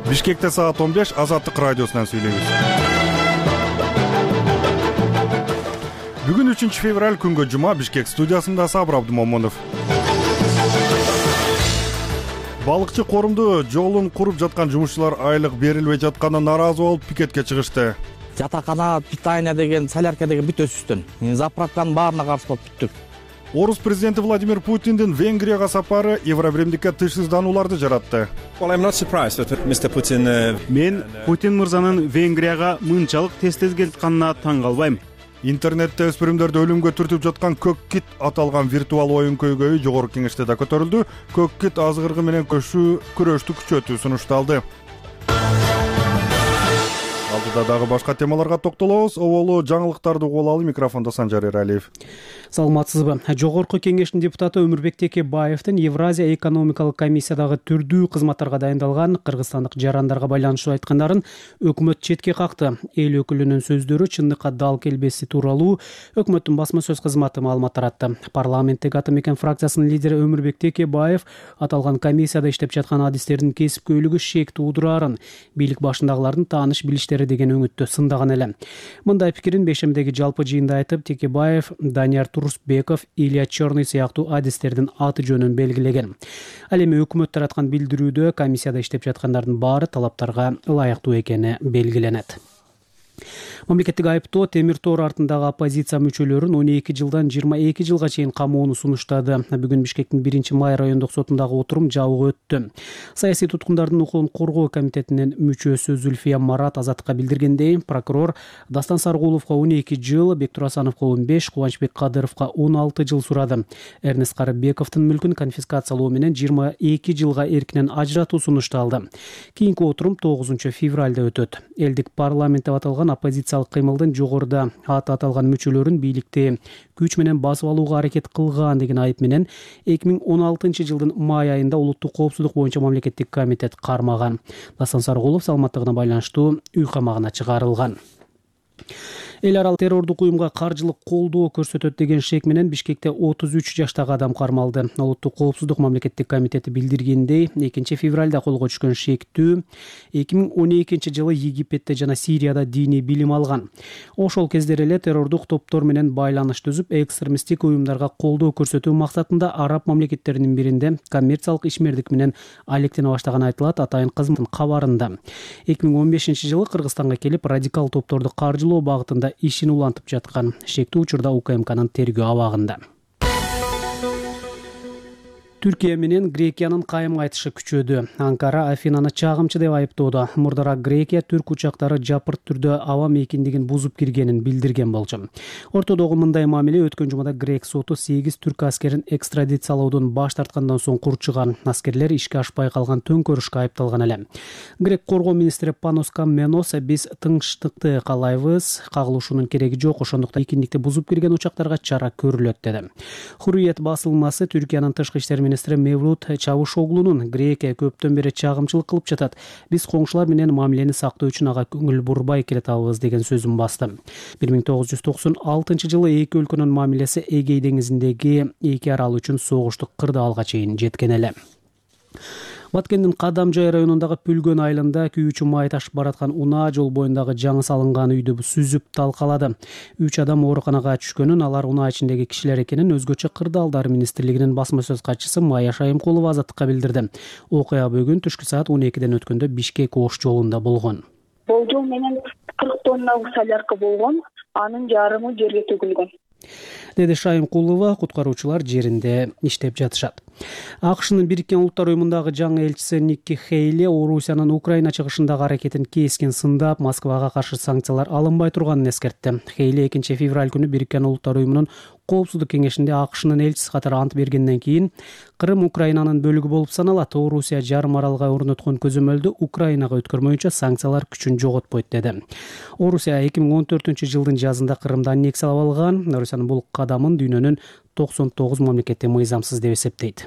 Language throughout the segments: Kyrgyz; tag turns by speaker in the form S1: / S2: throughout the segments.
S1: Бишкекте саат 15 Азаттык радиосунан сүйлөйбүз. Бүгүн 3 февраль күнгө жума. Бишкек студиясында Сабыр Абдумомунов. Балыкчы корумду жолун куруп жаткан жумушчулар айлык берилбей жатканына нааразы болуп пикетке чыгышты.
S2: Жатакана, питание деген, солярка деген бүт өсүштүн. Заправканын баарына каршы болуп бүттүк.
S1: Орус президенти Владимир Путиндин Венгрияга сапары Евробиримдикке тышсызданууларды жаратты.
S3: Мен Путин мырзанын Венгрияга мынчалык тез келип атканына таң калбайм.
S1: Интернетте өспүрүмдөрдү өлүмгө түртүп жаткан көк кит аталган виртуал оюн көйгөйү жогорку кеңеште да көтөрүлдү. Көк кит азгыргы менен күрөштү күчөтүү сунушталды. Алдыда дагы башка темаларга токтолобуз. Оболу жаңылыктарды угуп алалы. Микрофондо Санжар Эралиев.
S4: Саламатсызбы? Жогорку кеңештин депутаты Өмүрбек Текебаевдин Евразия экономикалык комиссиядагы түрдүү кызматтарга дайындалган кыргызстандык жарандарга байланыштуу айткандарын өкмөт четке какты. Эл өкүлүнүн сөздөрү чындыкка дал келбеси тууралуу өкмөттүн басма сөз кызматы маалымат таратты. Парламенттеги Ата Мекен фракциясынын лидери Өмүрбек Текебаев аталган комиссияда иштеп жаткан адистердин кесипкөйлүгү шек туудурарын, бийлик башындагылардын тааныш билиштери деген өңүттү сындаган эле. Мындай пикирин бешемдеги жалпы жыйында айтып, Текебаев Данияр Турусбеков, Илья Черный сыяктуу адистердин аты жөнүн белгилеген. Ал эми өкмөт тараткан билдирүүдө комиссияда иштеп жаткандардын баары талаптарга ылайыктуу экени белгиленет. Мамлекеттик айыптоо темир тоор артындагы оппозиция мүчөлөрүн 12 жылдан 22 жылга чейин камоону сунуштады. Бүгүн Бишкектин 1-май райондук сотундагы отурум жабык өттү. Саясий туткундардын укугун коргоо комитетинин мүчөсү Зульфия Марат Азаттыкка билдиргендей, прокурор Дастан Саргуловго 12 жыл, Бектур Асановго 15, Кубанычбек Кадыровго 16 жыл сурады. Эрнест Карыбековдун мүлкүн конфискациялоо менен 22 жылга эркинен ажыратуу сунушталды. Кийинки отурум 9 февралда өтөт. Элдик парламент деп аталган оппозициялык кыймылдын жогоруда аты аталган мүчөлөрүн бийликти күч менен басып алууга аракет кылган деген айып менен 2016 жылдын май айында улуттук коопсуздук боюнча мамлекеттик комитет кармаган. Дастан Саргулов саламаттыгына байланыштуу үй камагына чыгарылган. Эл аралык террордук уюмга каржылык колдоо көрсөтөт деген шек менен Бишкекте 33 жаштагы адам кармалды. Улуттук коопсуздук мамлекеттик комитети билдиргендей, 2 февралда колго түшкөн шектүү 2012 жылы Египетте жана Сирияда диний билим алган. Ошол кездер эле террордук топтор менен байланыш түзүп, экстремисттик уюмдарга колдоо көрсөтүү максатында араб мамлекеттеринин биринде коммерциялык ишмердик менен алектене баштаган айтылат атайын кызматтын кабарында. 2015 жылы Кыргызстанга келип, радикал топторду каржылоо багытында ишин улантып жаткан. Шектүү учурда УКМКнын тергөө абагында. Түркия менен Грекиянын кайым айтышы күчөдү. Анкара Афинаны чагымчы деп айыптоодо. Мурдараак Грекия түрк учактары жапырт түрдө аба мейкиндигин бузуп киргенин билдирген болчу. Ортодогу мындай мамиле өткөн жумада Грек соту 8 түрк аскерин экстрадициялоодон баш тарткандан соң курчуган. Аскерлер ишке ашпай калган төңкөрүшкө айыпталган эле. Грек коргоо министри Панос Камменос биз тынчтыкты каалайбыз, кагылышуунун кереги жок, ошондуктан мейкиндикти бузуп кирген учактарга чара көрүлөт деди. Хурриет басылмасы Түркиянын тышкы иштер министри Мевлут Чавушоглунун Грекия көптөн бери чагымчылык кылып жатат. Биз коңшулар менен мамилени сактоо үчүн ага көңүл бурбай келатабыз деген сөзүн басты. 1996 жылы эки өлкөнүн мамилеси Эгей деңизиндеги эки арал үчүн согуштук кырдаалга чейин жеткен эле. Баткендин Кадамжай районундагы Пүлгөн айылында күйүүчү май ташып бараткан унаа жол боюндагы жаңы салынган үйдү сүзүп талкалады. 3 адам ооруканага түшкөнүн, алар унаа ичиндеги кишилер экенин өзгөчө кырдаалдар министрлигинин басма сөз катчысы Майя Шайымкулова Азаттыкка билдирди. Окуя бүгүн түшкү саат 12ден өткөндө Бишкек Ош жолунда болгон.
S5: Болжол менен 40 тонна солярка болгон, анын жарымы жерге төгүлгөн.
S4: Деди Шайымкулова, куткаруучулар жеринде иштеп жатышат. АКШнын Бириккен Улуттар уюмундагы жаңы элчиси Никки Хейли Орусиянын Украина чыгышындагы аракетин кескин сындап, Москвага каршы санкциялар алынбай турганын эскертти. Хейли 2 февраль күнү Бириккен Улуттар уюмунун коопсуздук кеңешинде АКШнын элчиси катары ант бергенден кийин Крым Украинанын бөлүгү болуп саналат. Орусия жарым аралга орноткон көзөмөлдү Украинага өткөрмөйүнчө санкциялар күчүн жоготпойт деди. Орусия 2014 жылдын жазында Крымды аннексиялап алган. Орусиянын бул кадамын дүйнөнүн 99 мамлекети мыйзамсыз деп эсептейт.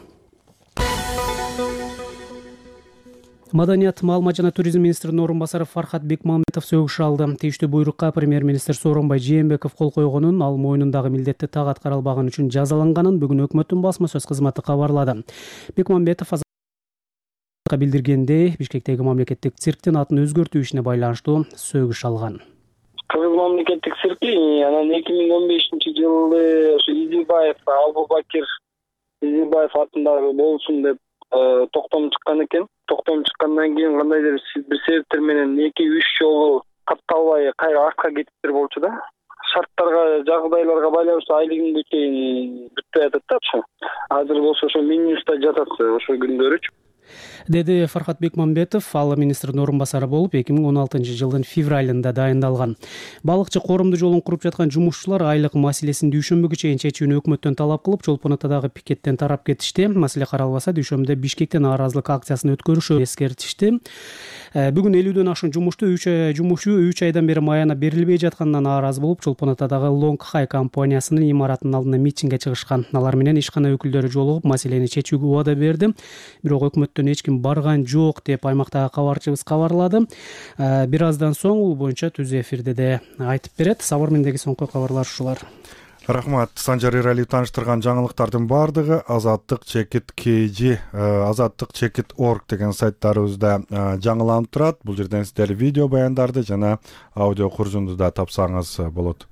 S4: Маданият, маалымат жана туризм министринин орун басары Фархат Бекмамбетов сөгүш алды. Тийиштүү буйрукка премьер-министр Сооронбай Жээнбеков кол койгонун, ал мойнундагы милдетти так аткарылбаган үчүн жазаланганын бүгүн өкмөттүн басма сөз кызматы кабарлады. Бекмамбетов билдиргендей, Бишкектеги мамлекеттик цирктин атын өзгөртүү ишине байланыштуу сөгүш алган.
S6: Кыргыз мамлекеттик цирки анан 2015-жылы ошо Изилбаев Албубакир Изилбаев атындагы болсун деп токтом чыккан экен. Токтом чыккандан кийин кандайдыр бир себептер менен 2-3 жолу катталбай кайра артка кетиптир болчу да. Шарттарга, жагдайларга байланыштуу айлыгын чейин бүтпөй атат да ошо. Азыр болсо ошо минуста жатат ошо күндөрүчү.
S4: Деди Фархат Бекмамбетов, ал министрдин орун басары болуп 2016-жылдын февралында дайындалган. Балыкчы коорумдуу жолун куруп жаткан жумушчулар айлык маселесин дүйшөмбүгө чейин чечүүнү өкмөттөн талап кылып, Чолпон Атадагы пикеттен тарап кетишти. Маселе каралбаса, дүйшөмбүдө Бишкектен нааразылык акциясын өткөрүшү эскертишти. Бүгүн 50дөн ашуун жумушту 3 айдан бери маяна берилбей жатканына нааразы болуп, Чолпон Атадагы Long High компаниясынын имаратынын алдына митингге чыгышкан. Алар менен ишкана өкүлдөрү жолугуп, маселени чечүүгө убада берди. Бирок өкмөттөн эч ким барган жок деп аймактагы кабарчыбыз кабарлады. Бир аздан соң бул боюнча түз эфирде де айтып берет. Сабыр мендеги соңку кабарлар ушулар.
S1: Рахмат. Санжар Эралиев тааныштырган жаңылыктардын бардыгы Азаттык чекит KG, Азаттык чекит org деген сайттарыбызда жаңыланып турат. Бул жерден сиздер видео баяндарды жана аудио куржунду да тапсаңыз болот.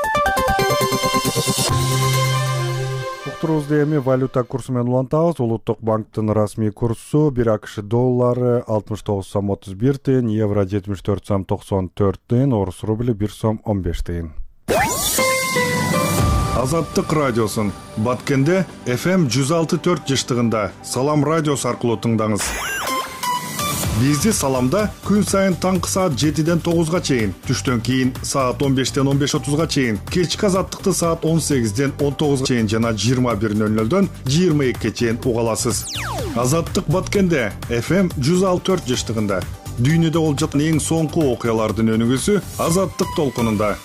S1: Уктуруубузду эми валюта курсу менен улантабыз. Улуттук банктын расмий курсу 1 АКШ доллары 69 сом 31 тыйын, евро 74 сом 94 тыйын, орус рубли 1 сом 15 тыйын. Азаттык радиосун Баткенде FM 106.4 жыштыгында Салам радиосу аркылуу тыңдаңыз. Бизди Саламда күн сайын таңкы саат 7ден 9га чейин, түштөн кийин саат 15ден 15:30га чейин, кечки Азаттыкты саат 18ден 19га чейин жана 21:00дөн 22ге чейин уга аласыз. Азаттык Баткенде FM 106.4 жыштыгында дүйнөдө болуп жаткан эң соңку окуялардын өнүгүүсү Азаттык толкунунда.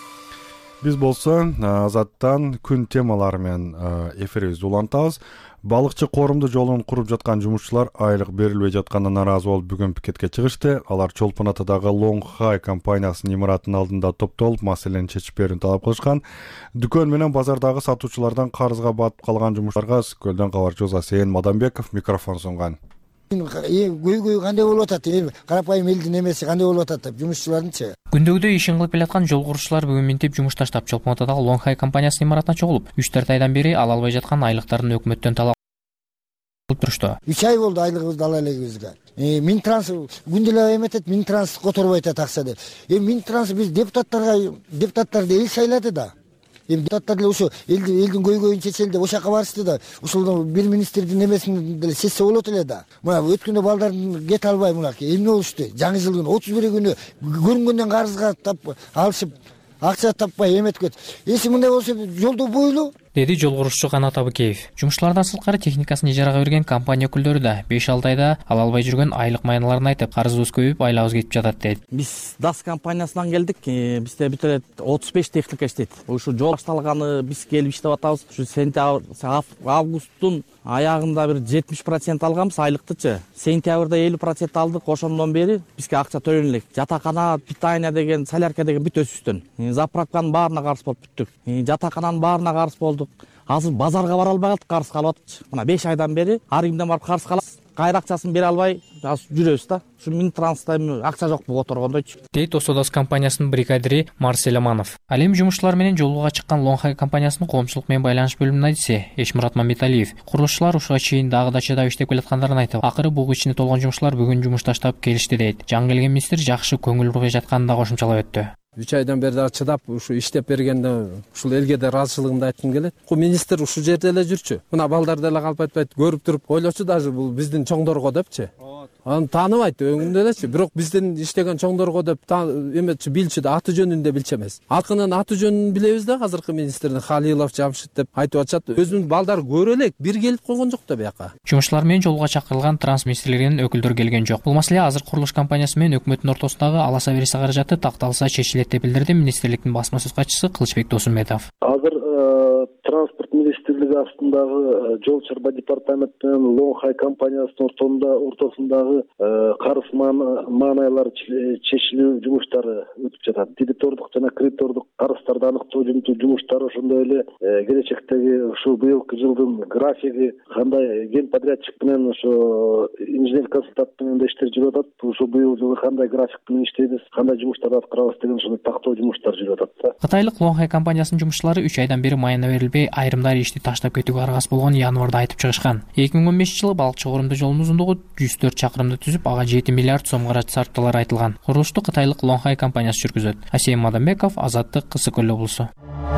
S1: Биз болсо Азаттан күн темалары менен эфирибизди улантабыз. Балыкчы коорумдуу жолун куруп жаткан жумушчулар айлык берилбей жатканына нааразы болуп бүгүн пикетке чыгышты. Алар Чолпон Атадагы Long High компаниясынын имаратынын алдында топтолуп, маселени чечип берүүнү талап кылышкан. Дүкөн менен базардагы сатуучулардан карызга батып калган жумушчуларга Көлдөн кабарчыбыз Асен Мадамбеков микрофон сунган.
S7: Көйгөй кандай болуп атат? Карапайым элдин эмеси кандай болуп атат деп жумушчулардынчы?
S8: Күндөгүдөй ишин кылып келаткан жол курушчулар бүгүн минтип жумуш таштап Чолпон Атадагы Long High компаниясынын имаратына чогулуп, 3-4 айдан бери ала албай жаткан айлыктарын өкмөттөн талап кылып турушту. 3
S7: ай болду айлыгыбызды ала элегибизге. Минтранс күндө эле эметет, Минтранс которбой атат акча деп. Минтранс биз депутаттарды эл шайлады да. Депутаттар деле ошо элдин көйгөйүн чечели деп ошол жака барышты да. Ушул бир министрдин эмесин деле чечсе болот эле да. Мына өткөндө балдардын кете албай мынакей эмне болушту? Жаңы жыл күнү 31 күнү көрүнгөндөн карызга алышып акча таппай эметкет. Эси мындай болсо жолдо бойлу,
S8: деди жол курушчу Канат Абыкеев. Жумушчулардан сырткары техникасын ижарага берген компания өкүлдөрү да 5-6 айда ала албай жүргөн айлык майналарын айтып, карызыбыз көбөйүп, айлабыз кетип жатат дейт.
S2: Биз ДАС компаниясынан келдик. Бизде бүт эле 35 техника иштейт. Ушу жол башталганы биз келип иштеп атабыз. Ушу сентябрь, августтун аягында бир 70% алганбыз айлыктычы. Сентябрда 50% алдык. Ошондон бери бизге акча төлөнө элек. Жатакана, питание деген, солярка деген бүт өсүштөн. Заправканын баарына карыз болуп бүттүк. Жатакананын баарына карыз болдук. Азыр базарга бара албай калдык, карыз калып атчы. Мына 5 айдан бери ар кимден барып карыз калабыз. Кайра акчасын бере албай жүрөбүз да. Ушу Минтрансда акча жок болуп которгондойчу.
S8: Дейт Осодос компаниясынын бригадири Марсель Аманов. Ал эми жумушчулар менен жолууга чыккан Long High компаниясынын коомчулук менен байланыш бөлүмүнүн айдысы Эшмурат Мамбеталиев. Курулушчулар ушуга чейин дагы да чыдап иштеп келаткандарын айтып, акыры бугу ичине толгон жумушчулар бүгүн жумуш таштап келишти дейт. Жаңы келген министр жакшы көңүл буруп жатканын да кошумчалап өттү.
S9: 3 айдан бери дагы чыдап ушу иштеп бергенде ушул элге да ыраазычылыгымды айткым келет. Министр ушул жерде эле жүрчү. Мына балдар деле калп айтпайт, көрүп туруп ойлочу даже бул биздин чоңдорго депчи. Аны тааныбайт өңүндө элечи, бирок биздин иштеген чоңдорго деп эметчи, билчү да, аты жөнүндө билчү эмес. Акынын аты жөнүн билебиз да, азыркы министрдин Халилов Жамшит деп айтып атышат. Өзүнүн балдар көрө элек, бир келип койгон жок да бияка.
S8: Жумушчулар менен жолуга чакырылган трансминистрилигинин өкүлдөрү келген жок. Бул маселе азыр курулуш компаниясы менен өкмөттүн ортосундагы аласа берисе каражаты такталса чечилет деп билдирди министрликтин басма сөз катчысы Кылычбек Досумбетов.
S6: Азыр транспорт министрлиги астындагы жол чарба департаменти менен Лонхай компаниясынын ортосундагы карыз маанайлар чечилүү жумуштары өтүп жатат. Дебитордук жана кредитордук карыздарды аныктоо жумуштары, ошондой эле келечектеги ушу быйылкы жылдын графиги кандай, ген подрядчик менен ошо инженер консультант менен да иштер жүрүп атат. Ушу быйыл жылы кандай график менен иштейбиз, кандай жумуштарды аткарабыз деген ошондой тактоо жумуштар жүрүп атат да.
S8: Кытайлык Лонхай компаниясынын жумушчулары 3 айдан бери майына берилбей, айрымдары ишти таштап кетүүгө аргасыз болгон январда айтып чыгышкан. 2015-жылы балыкчы корумдуу жолдун узундугу 104 чакырымды түзүп, ага 7 миллиард сом каражат сарпталары айтылган. Курулушту кытайлык Лонхай компаниясы жүргүзөт. Асем Мадамбеков, Азаттык, Кысык Көл облусу.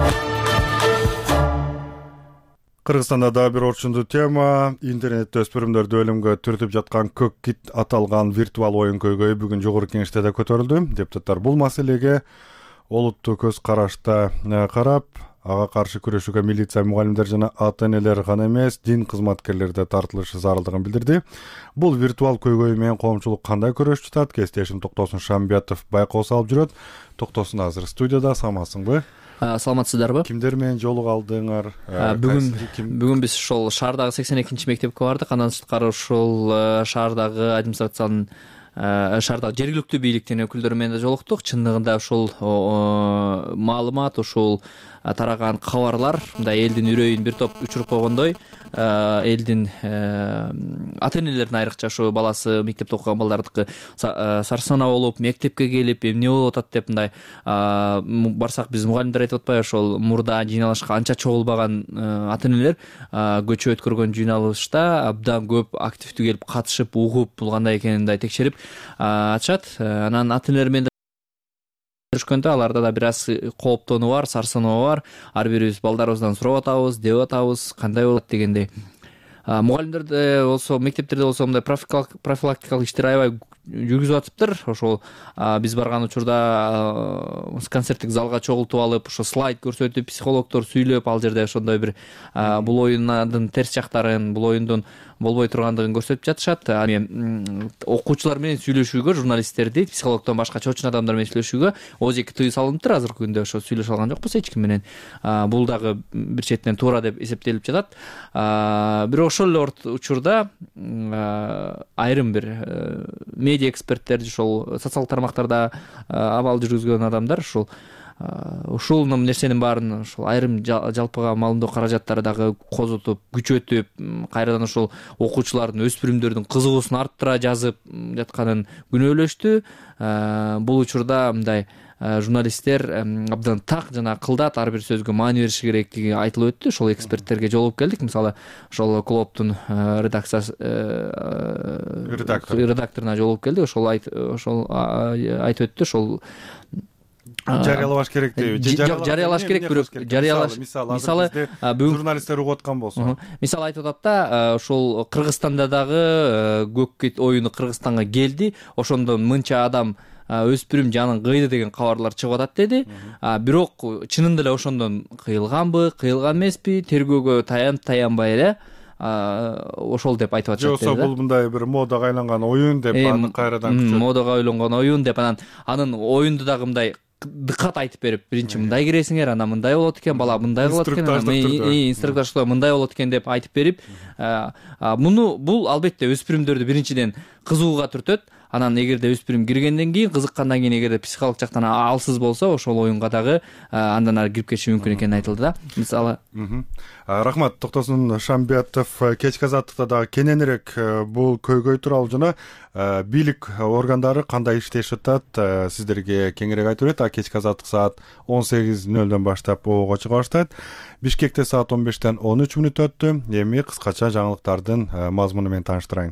S1: Кыргызстанда дагы бир орчундуу тема. Интернетте өспүрүмдөрдү өлүмгө түртүп жаткан көк кит аталган виртуал оюн көйгөйү бүгүн жогорку кеңеште да көтөрүлдү. Депутаттар бул маселеге олуттуу көз карашта карап, ага каршы күрөшүүгө милиция, мугалимдер жана ата-энелер гана эмес, дин кызматкерлери да тартылышы зарылдыгын билдирди. Бул виртуал көйгөй менен коомчулук кандай күрөшүп жатат? Кесиптешим Токтосун Шамбиятов байкоо салып жүрөт. Токтосун азыр студияда, самасыңбы?
S10: Саламатсыздарбы?
S1: Кимдер менен жолуга алдыңар?
S10: Бүгүн биз ошол шаардагы 82-мектепке бардык. Андан сырткары ошол шаардагы администрациянын шаардагы жергиликтүү бийликтин өкүлдөрү менен да жолуктук. Чындыгында ошол маалымат, ошол тараган кабарлар мындай элдин үрөйүн бир топ учуруп койгондой, элдин ата-энелердин айрыкча ошо баласы мектепте окуган балдардыкы сарсанаа болуп, мектепке келип эмне болуп атат деп мындай барсак, биз мугалимдер айтып атпайбы, ошол мурда жыйналышка анча чогулбаган ата-энелер көчө өткөргөн жыйналышта абдан көп активдүү келип катышып, угуп, бул кандай экенин мындай текшерип атышат. Анан ата-энелер менен көрүшкөндө аларда да бир аз кооптонуу бар, сарсаноо бар. Ар бирибиз балдарыбыздан сурап атабыз, деп атабыз, кандай болот дегендей. Мугалимдерде болсо, мектептерде болсо мындай профилактикалык иштер аябай жүргүзүп атыптыр. Ошол биз барган учурда концерттик залга чогултуп алып, ошо слайд көрсөтүп, психологдор сүйлөп, ал жерде ошондой бир бул оюндун терс жактарын, бул оюндун болбой тургандыгын көрсөтүп жатышат. Окуучулар менен сүйлөшүүгө, журналисттерди, психологдон башка чочун адамдар менен сүйлөшүүгө ооз-эки тыюу салыныптыр. Азыркы күндө ошо сүйлөшө алган жокпуз эч ким менен. Бул дагы бир четинен туура деп эсептелип жатат. Бирок ошол эле учурда айрым бир медиа эксперттер, ошол социалдык тармактарда абал жүргүзгөн адамдар ушул нерсенин баарын ошол айрым жалпыга маалымдоо каражаттары дагы козотуп, күчөтүп, кайрадан ошол окуучулардын, өспүрүмдөрдүн кызыгуусун арттыра жазып жатканын күнөөлөштү. Бул учурда мындай журналисттер абдан так жана кылдат ар бир сөзгө маани бериши керектиги айтылып өттү. Ошол эксперттерге жолугуп келдик. Мисалы, ошол клубтун редакторуна жолугуп келдик. Ошол айтып өттү. Ошол
S1: жарыялабаш керек дейби?
S10: Жарыялаш керек, бирок мисалы бүгүн
S1: журналисттер угуп аткан болсо.
S10: Мисалы айтып атат да, ошол Кыргызстанда дагы көк кит оюну Кыргызстанга келди. Ошондон мынча адам өспүрүм жанын кыйды деген кабарлар чыгып атат деди. Бирок чынында эле ошондон кыйылганбы, кыйылган эмеспи, тергөөгө таянбай эле ошол деп айтып атышат.
S1: Жоксо бул мындай бир модага айланган оюн деп, аны кайрадан
S10: модага айланган оюн деп, анын оюнду дагы мындай дыкат айтып берип, биринчи мындай киресиңер, анан мындай болот экен, бала мындай болот экен, инструктаж мындай болот экен деп айтып берип, бул албетте өспүрүмдөрдү биринчиден кызыгууга түртөт. Анан эгерде өспүрүм киргенден кийин, кызыккандан кийин, эгерде психологик жактан алсыз болсо, ошол оюнга дагы андан ары кирип кетиши мүмкүн экени айтылды да. Мисалы,
S1: рахмат. Токтосун Шамбиятов кечки азаттыкта дагы кененирээк бул көйгөй тууралуу жана бийлик органдары кандай иштешип атат сиздерге кеңирээк айтып берет. Кечки азаттык саат 18:00 баштап ого чыга баштайт. Бишкекте саат 15-тен 13 мүнөт өттү. Эми кыскача жаңылыктардын мазмуну менен тааныштырайын.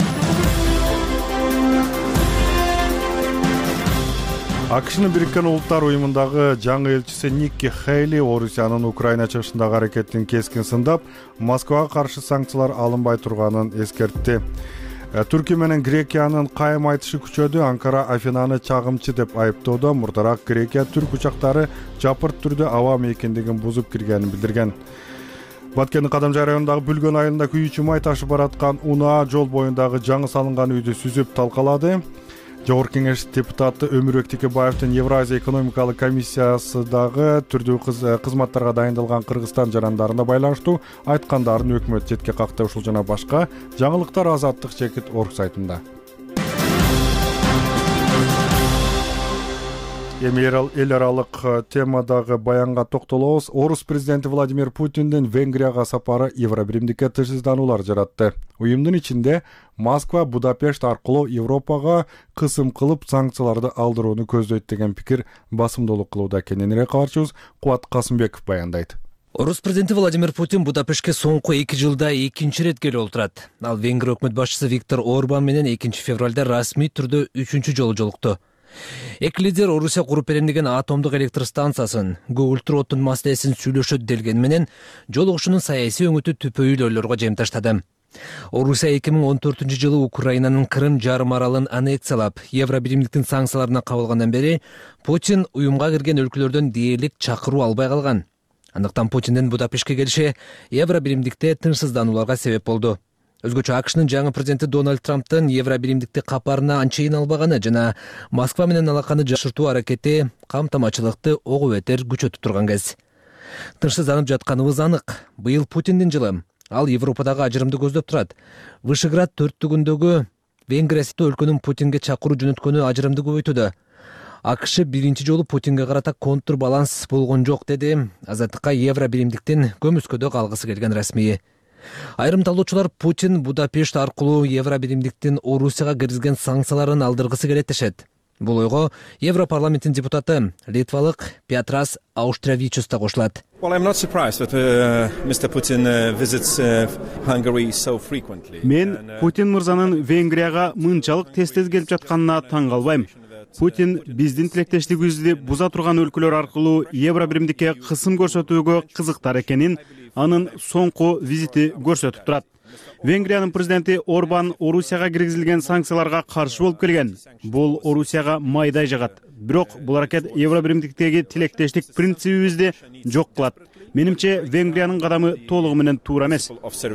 S1: АКШнын Бириккен Улуттар уюмундагы жаңы элчиси Никки Хейли Орусиянын Украина чыгышындагы аракетин кескин сындап, Москвага каршы санкциялар алынбай турганын эскертти. Түркия менен Грекиянын кайым айтышы күчөдү. Анкара Афинаны чагымчы деп айыптоодо. Мурдараак Грекия түрк учактары жапырт түрдө аба мейкиндигин бузуп киргенин билдирген. Баткендин Кадамжай районундагы Бүлгөн айылында күйүүчү май ташып бараткан унаа жол боюндагы жаңы салынган үйдү сүзүп талкалады. Жогорку Кеңеш депутаты Өмүрбек Текебаевдин Евразия экономикалык комиссиясындагы түрдүү кызматтарга дайындалган Кыргызстан жарандарына байланыштуу айткандарын өкмөт четке какты. Ушул жана башка жаңылыктар Азаттык Чекит орг сайтында. Эми эл аралык темадагы баянга токтолобуз. Орус президенти Владимир Путиндин Венгрияга сапары Евробиримдикке тынчсыздануулар жаратты. Уюмдун ичинде Москва Будапешт аркылуу Европага кысым кылып санкцияларды алдырууну көздөйт деген пикир басымдуулук кылууда. Кененирээк кабарчыбыз Кубат Касымбеков баяндайт.
S11: Орус президенти Владимир Путин Будапештке соңку 2 жылда 2-нчи рет келип отурат. Ал Венгрия өкмөт башчысы Виктор Орбан менен 2 февралда расмий түрдө 3-чү жолу жолукту. Эки лидер Орусия куруп берем деген атомдук электр станциясын, көгүлтүр оттун маселесин сүйлөшөт делген менен жолугушуунун саясий өңүтү түпөйлөөлөргө жемташтады. Орусия 2014-жылы Украинанын Крым жарым аралын аннексиялап, Евробиримдиктин санкцияларына кабылгандан бери Путин уюмга кирген өлкөлөрдөн дээрлик чакыруу албай калган. Андыктан Путиндин Будапештке келиши Евробиримдикте тынчсызданууларга себеп болду. Өзгөчө АКШнын жаңы президенти Дональд Трамптын Евробиримдикти капарына анчейин албаганы жана Москва менен алаканы жакшыртуу аракети камтамачылыкты ого бетер күчөтүп турган кез. Тынчсызданып жатканыбыз анык. Быйыл Путиндин жылы. Ал Европадагы ажырымды көздөп турат. Вышеград төрттүгүндөгү Венгрия сыяктуу өлкөнүн Путинге чакыруу жөнөткөнү ажырымды көбөйтүүдө. АКШ биринчи жолу Путинге карата контур баланс болгон жок деди. Азаттыкка Евробиримдиктин көмүскөдө калгысы келген расмийи. Айрым талоочулар Путин Будапешт аркылуу Евробиримдиктин Орусияга киргизген санкцияларын алдыргысы келет дешет. Бул ойго Европарламенттин депутаты литвалык Петрас Аустравичус да кошулат.
S3: Мен Путин мырзанын Венгрияга мынчалык тез келип жатканына таң калбайм. Путин биздин тилектештигибизди буза турган өлкөлөр аркылуу Евробиримдикке кысым көрсөтүүгө кызыктар экенин анын соңку визити көрсөтүп турат. Венгриянын президенти Орбан Орусияга киргизилген санкцияларга каршы болуп келген. Бул Орусияга майдай жагат. Бирок бул аракет Евробиримдиктеги тилектештик принцибибизди жок кылат. Менимче Венгриянын кадамы толугу менен туура эмес.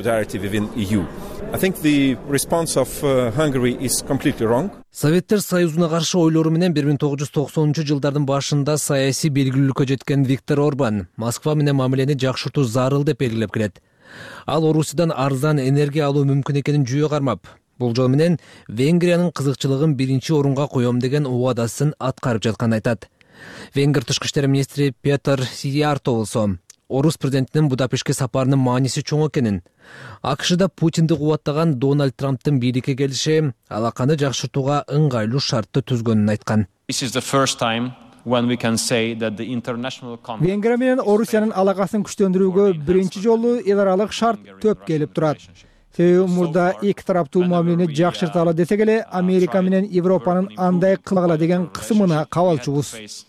S11: Советтер Союзуна каршы ойлору менен 1990-жылдардын башында саясий белгилүүлүккө жеткен Виктор Орбан Москва менен мамилени жакшыртуу зарыл деп белгилеп келет. Ал Орусиядан арзан энергия алуу мүмкүн экенин жүйө кармап, бул жол менен Венгриянын кызыкчылыгын биринчи орунга коем деген убадасын аткарып жатканын айтат. Венгр тышкы иштер министри Петер Сиярто болсо Орус президентинин Будапештке сапарынын мааниси чоң экенин, АКШда Путинди кубаттаган Дональд Трамптын бийликке келиши алаканы жакшыртууга ыңгайлуу шартты түзгөнүн айткан.
S12: Венгрия менен Орусиянын алакасын күчтөндүрүүгө биринчи жолу эл аралык шарт төп келип турат. Себеби мурда эки тараптуу мамилени жакшырталы десек эле Америка менен Европанын андай кылгыла деген кысымына кабалчубуз.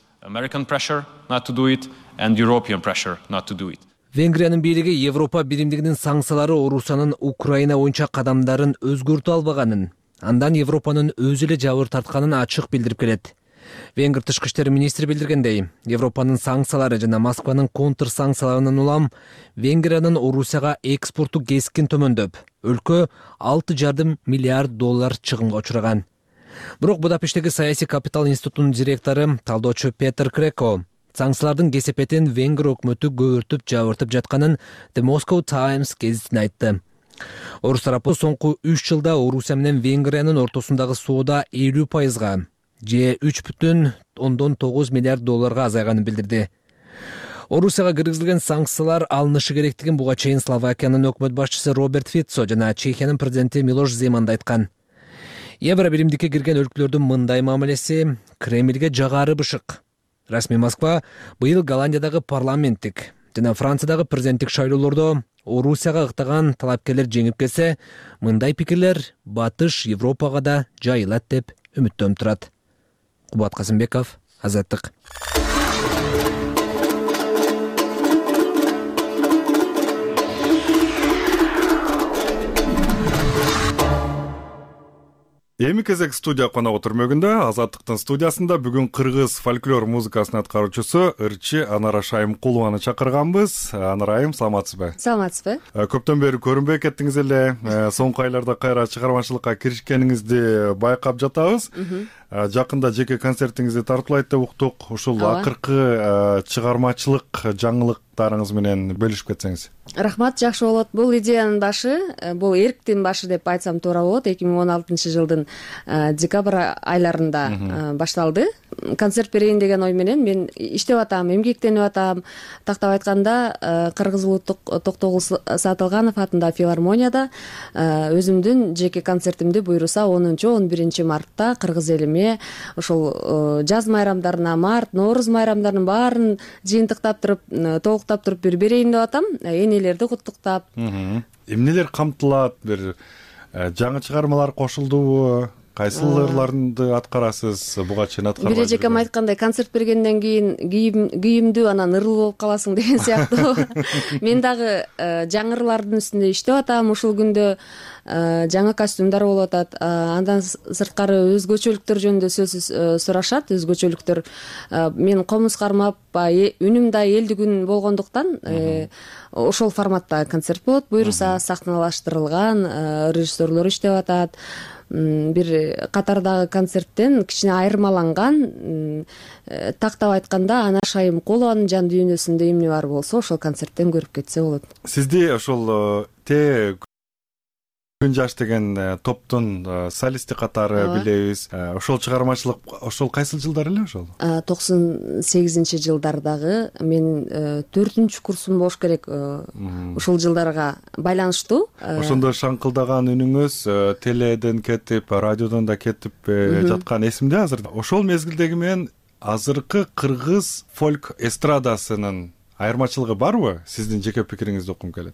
S11: Венгриянын бийлиги Европа биримдигинин санкциялары Орусиянын Украина боюнча кадамдарын өзгөртө албаганын, андан Европанын өзү эле жабыр тартканын ачык билдирип келет. Венгр тышкы иштер министри билдиргендей, Европанын санкциялары жана Москванын контр санкцияларынан улам Венгриянын Орусияга экспорту кескин төмөндөп, өлкө 6,5 миллиард доллар чыгымга учураган. Бирок Будапешттеги саясий капитал институтунун директору талдоочу Петер Креко санкциялардын кесепетин Венгр өкмөтү көбөртүп жабыртып жатканын The Moscow Times гезитине айтты. Орус тарапы соңку 3 жылда Орусия менен Венгриянын ортосундагы соода 50%, же 3,9 миллиард долларга азайганын билдирди. Орусияга киргизилген санкциялар алынышы керектигин буга чейин Словакиянын өкмөт башчысы Роберт Фицо жана Чехиянын президенти Милош Земан айткан. Евробиримдикке кирген өлкөлөрдүн мындай мамилеси Кремльге жагары бышык. Расмий Москва быйыл Голландиядагы парламенттик жана Франциядагы президенттик шайлоолордо Орусияга ыктаган талапкерлер жеңип келсе, мындай пикирлер Батыш Европага да жайылат деп үмүттөнүп турат. Кубат Касымбеков, Азаттык.
S1: Эми кезек студия коногу түрмөгүндө. Азаттыктын студиясында бүгүн кыргыз фольклор музыкасынын аткаруучусу ырчы Анара Шайымкулованы чакырганбыз. Анарайым, саламатсызбы?
S13: Саламатсызбы.
S1: Көптөн бери көрүнбөй кеттиңиз эле. Соңку айларда кайра чыгармачылыкка киришкениңизди байкап жатабыз. жакында жеке концертиңизди тартуулайт деп уктук. Ушул акыркы чыгармачылык жаңылыктарыңыз менен бөлүшүп кетсеңиз.
S13: Рахмат, жакшы болот. Бул идеянын башы, бул эрктин башы деп айтсам туура болот. 2016 жылдын декабрь айларында башталды. Концерт берейин деген ой менен мен иштеп атам, эмгектенип атам. Тактап айтканда Кыргыз улуттук Токтогул Сатылганов атындагы филармонияда өзүмдүн жеке концертимди буйруса 10-11 мартта кыргыз элиме ошол жаз майрамдарына, март, нооруз майрамдарынын баарын жыйынтыктап туруп, толуктап туруп бир берейин деп атам. Энелерди куттуктап.
S1: Эмнелер камтылат? Бир жаңы чыгармалар кошулдубу? Кайсыл ырларды аткарасыз? Буга чейин аткарбай
S13: бир эжекем айткандай, концерт бергенден кийин кийимдүү анан ырлуу болуп каласың деген сыяктуу. Мен дагы жаңы ырлардын үстүндө иштеп атам. Ушул күндө жаңы костюмдар болуп атат. Андан сырткары өзгөчөлүктөр жөнүндө сөзсүз сурашат. Өзгөчөлүктөр мен комуз кармап, үнүм да элдик үн болгондуктан ошол форматта концерт болот. Буйруса сахналаштырылган режиссерлор иштеп атат. Бир катардагы концерттен кичине айырмаланган, тактап айтканда Ана Шайымкулованын жан дүйнөсүндө эмне бар болсо ошол концерттен көрүп кетсе болот.
S1: Сизди ошол Күн жаш деген топтун солисти катары билебиз. Ошол чыгармачылык ошол кайсыл жылдар эле ошол?
S13: 98 жылдардагы мен 4 курсум болуш керек. Ушул жылдарга байланыштуу.
S1: Ошондо шаңкылдаган үнүңүз теледен кетип, радиодон да кетип жаткан эсимде азыр. Ошол мезгилдеги менен азыркы кыргыз фольк эстрадасынын айырмачылыгы барбы? Сиздин жеке пикириңизди окугум келет.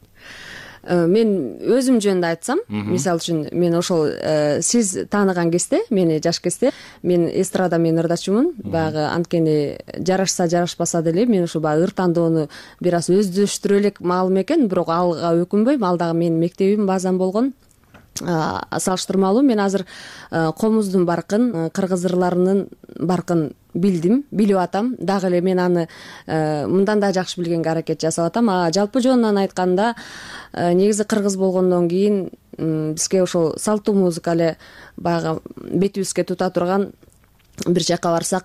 S13: Мен өзүм жөнүндө айтсам, мисалы үчүн мен ошол сиз тааныган кезде, мени жаш кезде мен эстрада менен ырдачумун. Баягы анткени жарашса жарашпаса деле мен ошо баягы ыр тандоону бир аз өздөштүрө элек маалым экен, бирок алга өкүнбөйм. Ал дагы менин мектебим, базам болгон. Салыштырмалуу мен азыр комуздун баркын, кыргыз ырларынын баркын билип атам. Дагы эле мен аны мындан да жакшы билгенге аракет жасап атам. Жалпы жонунан айтканда, негизи кыргыз болгондон кийин бизге ошол салттуу музыка эле баягы бетибизге тута турган. Бир жака барсак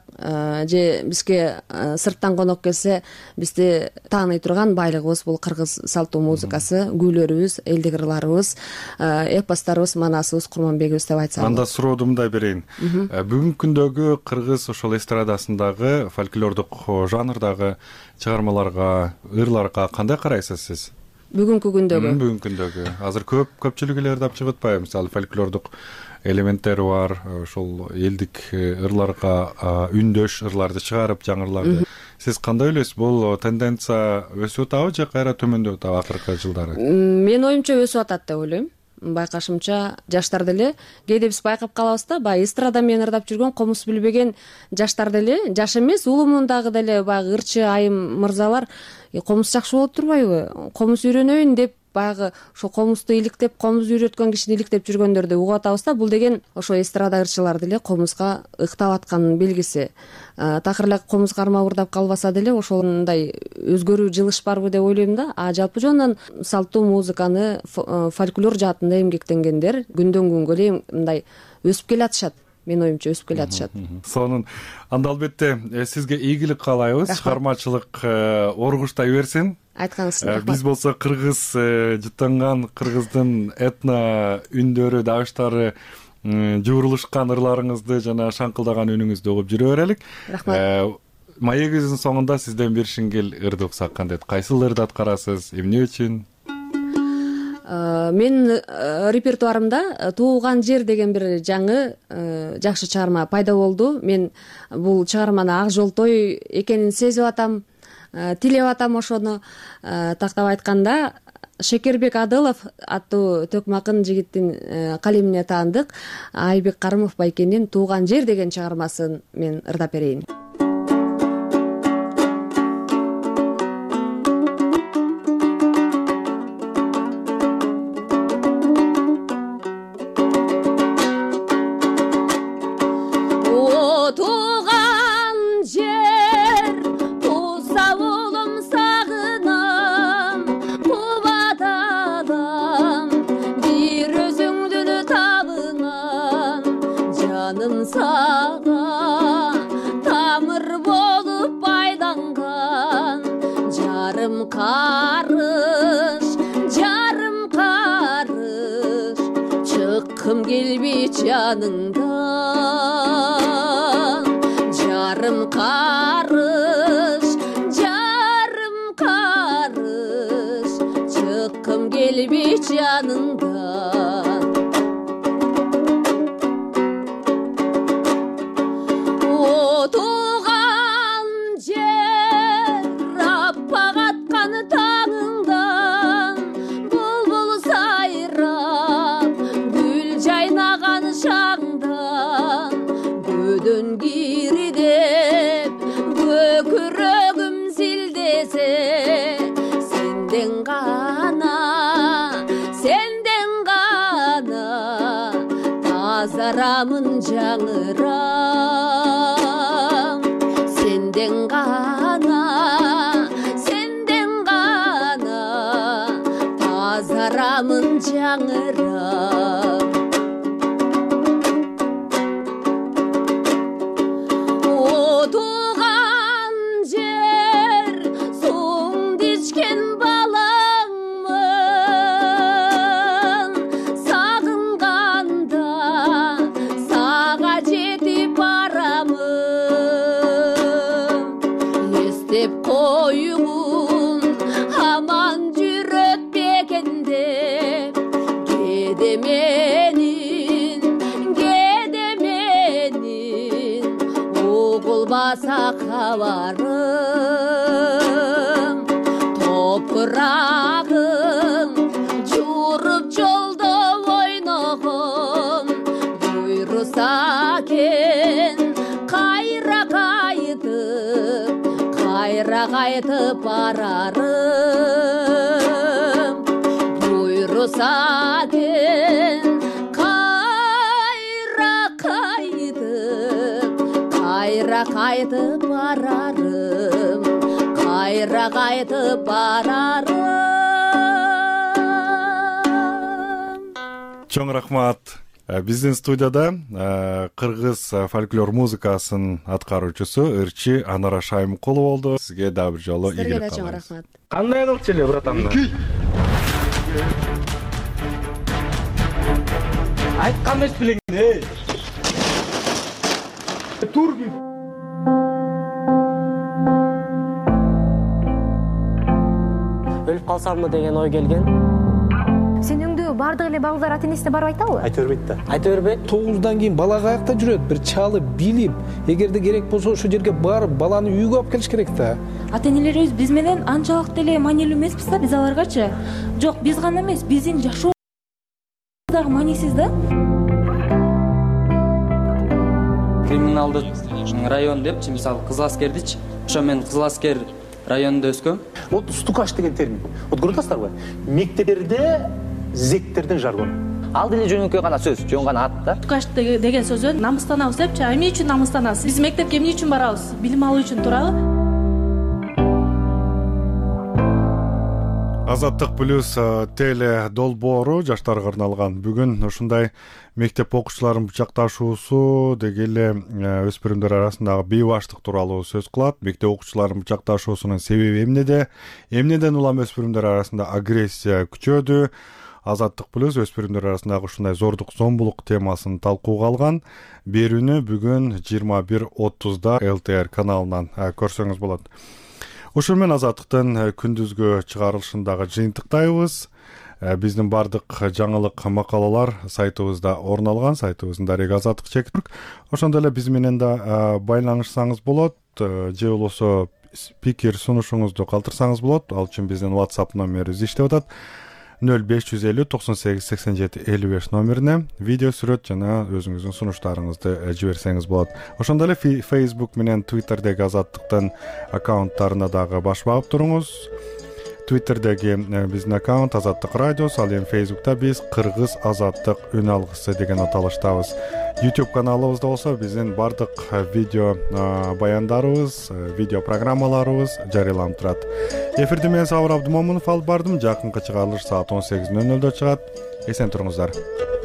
S13: же бизге сырттан конок келсе, бизди тааный турган байлыгыбыз бул кыргыз салттуу музыкасы, күүлөрүбүз, элдик ырларыбыз, эпостарыбыз, манасыбыз, курманбегибиз деп айтсам.
S1: Анда сурооду мындай берейин. Бүгүнкү күндөгү кыргыз ошол эстрадасындагы фольклордук жанрдагы чыгармаларга, ырларга кандай карайсыз сиз?
S13: Бүгүнкү күндөгү
S1: азыр көпчүлүк эле ырдап чыгып атпайбы? Мисалы фольклордук элементтери бар, ошол элдик ырларга үндөш ырларды чыгарып, жаңы ырларды. Сиз кандай ойлойсуз? Бул тенденция өсүп атабы же кайра төмөндөп атабы акыркы жылдары?
S13: Мен оюмча өсүп атат деп ойлойм. Байкашымча жаштар деле кээде биз байкап калабыз да, баягы эстрада менен ырдап жүргөн, комуз билбеген жаштар деле, жаш эмес, улумундагы деле баягы ырчы айым мырзалар комуз жакшы болуп турбайбы? Комуз үйрөнөйүн деп баягы ошо комузду иликтеп, комуз үйрөткөн кишини иликтеп жүргөндөрдү угуп атабыз да. Бул деген ошо эстрада ырчылар деле комузга ыктап атканын белгиси. Такыр эле комуз кармап ырдап калбаса деле ошондой өзгөрүү жылыш барбы деп ойлойм да. Жалпы жонунан салттуу музыканы, фольклор жаатында эмгектенгендер күндөн күнгө эле мындай өсүп келатышат. Мен оюмча өсүп келатышат.
S1: Сонун. Анда албетте сизге ийгилик каалайбыз. Чыгармачылык оргуштай берсин.
S13: Айтканыңыз.
S1: Биз болсо кыргыз жыттанган, кыргыздын этно үндөрү, дабыштары жуурулушкан ырларыңызды жана шаңкылдаган үнүңүздү угуп жүрө берелик.
S13: Рахмат.
S1: Маегибиздин соңунда сизден бир шиңгел ырды уксак кантет? Кайсыл ырды аткарасыз? Эмне үчүн?
S13: Мен репертуарымда Туулган жер деген бир жаңы жакшы чыгарма пайда болду. Мен бул чыгарманы Ак жолтой экенин сезип атам, тилеп атам ошону. Тактап айтканда, Шекербек Адылов аттуу төкмакын жигиттин калемине таандык Айбек Карымов байкенин Туулган жер деген чыгармасын мен ырдап берейин.
S14: чыккым келбейт жаныңдан. Жарым карыш, чыккым келбейт жаныңдан. Тууган жер аппак аткан таңыңдан, булбул сайрап гүл жайнаган шаңдан, көдөн киридеп көкүрөгүм зилдесе, сенден гана тазарамын жаңырам. Сенден гана тазарамын жаңырам. Тууган жер суңду ичкен балаңмын, сагынганда сага жетип барамын. Эстеп коюңун аман жүрөт бекен деп, кеде менин угулбаса кабарым. Топурагым журуп жолдо ойногон, буйруса кен кайра кайтып барарым. Буйруса кен кайтып барарым. Кайтып барарым.
S1: Чоң рахмат. Биздин студияда кыргыз фольклор музыкасын аткаруучусу ырчы Анара Шаймукулова болду. Сизге дагы бир жолу ийгилик каалайбыз.
S13: Чоң рахмат.
S15: Кандай кылчу эле братан? Айткан эмес белең. Тур бир.
S16: Өлүп калсамбы деген ой келген.
S17: Сенин өңдө бардык эле балдар ата энесине барып айтабы?
S16: Айта бербейт да. Айта бербейт.
S9: 9-дан кийин бала каякта жүрөт? Бир чалы билип, эгерде керек болсо ошол жерге барып, баланы үйгө алып келиш керек да.
S17: Ата энелерибиз биз менен анчалык деле маанилүү эмеспиз да биз аларгачы. Жок, биз гана эмес, биздин жашоо дагы маанисиз да.
S18: Криминалдык район депчи, мисалы Кызыл Аскердичи. Ошо мен Кызыл Аскер районунда өскөм.
S16: Вот стукаш деген термин. Вот көрүп атасыздарбы? Мектептерде зектердин жаргону. Ал деле жөнөкөй гана сөз, жөн гана ат да.
S17: Стукаш деген сөзөн намыстанабыз депчи. Эмне үчүн намыстанабыз? Биз мектепке эмне үчүн барабыз? Билим алуу үчүн турабы?
S1: Азаттык плюс теле долбоору жаштарга арналган. Бүгүн ушундай мектеп окуучуларынын бычакташуусу деги эле өспүрүмдөр арасындагы бейбаштык тууралуу сөз кылат. Мектеп окуучуларынын бычакташуусунун себеби эмнеде? Эмнеден улам өспүрүмдөр арасында агрессия күчөдү? Азаттык плюс өспүрүмдөр арасындагы ушундай зордук зомбулук темасын талкууга алган. Берүүнү бүгүн 21:30 ЛТР каналынан көрсөңүз болот. Ушул менен Азаттыктын күндүзгү чыгарылышындагы жыйынтыктайбыз. Биздин бардык жаңылык макалалар сайтыбызда орун алган, сайтыбыздын дареги Азаттык чек. Ошондой эле биз менен да байланышсаңыз болот, же болбосо пикир сунушуңузду калтырсаңыз болот. Ал үчүн биздин WhatsApp номерибиз иштеп атат. 0550 98 87 55 номерине видео сүрөт жана өзүңүздүн сунуштарыңызды жиберсеңиз болот. Ошондой эле Facebook менен Twitterдеги Азаттыктын аккаунттарына дагы баш багып туруңуз. Twitterдеги биздин аккаунт Азаттык радиосу, ал эми Facebook'та биз Кыргыз Азаттык үн алгысы деген аталыштабыз. YouTube каналыбызда болсо биздин бардык видео баяндарыбыз, видео программаларыбыз жарыяланып турат. Эфирди мен Сабыр Абдымомунов алып бардым. Жакынкы чыгарылыш саат 18:00 чыгат. Эсен туруңуздар.